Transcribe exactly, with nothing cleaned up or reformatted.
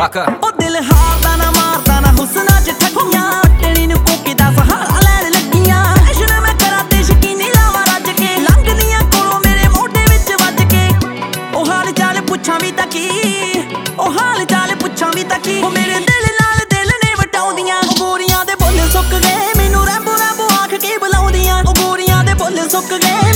fuck up। ਉਹ ਦਿਲ ਹਾਰਦਾ ਨਾ ਮਾਰਦਾ ਨਾ ਹੁਸਨਾ ਚ ਠੱਗੀਆਂ ਪੱਟਣੀ ਨੂੰ ਕੋਕੇ ਦਾ ਸਹਾਰਾ ਲੈਣ ਲੱਗੀਆਂ ਐਸ਼ਨ ਮੈਂ ਕਰਾਂ ਤੇ ਸ਼ਕੀਨੀ ਲਾਵਾਂ ਰੱਜ ਕੇ ਲੰਘਦੀਆਂ ਕੋਲੋਂ ਮੇਰੇ ਮੋਢੇ ਵਿੱਚ ਵੱਜ ਕੇ ਉਹ ਹਾਲ ਚਾਲ ਪੁੱਛਾਂ ਵੀ ਤਾਂ ਕੀ ਉਹ ਹਾਲ ਚਾਲ ਪੁੱਛਾਂ ਵੀ ਤਾਂ ਕੀ ਉਹ ਮੇਰੇ ਦਿਲ ਨਾਲ ਦਿਲ ਨੇ ਵਟਾਉਂਦੀਆਂ ਉਹ ਗੋਰੀਆਂ ਦੇ ਬੁੱਲ ਸੁੱਕ ਗਏ ਮੈਨੂੰ ਰੈਂਬੋ ਰੈਂਬੋ ਆਖ ਕੇ ਬੁਲਾਉਂਦੀਆਂ ਉਹ ਗੋਰੀਆਂ ਦੇ ਬੁੱਲ ਸੁੱਕ ਗਏ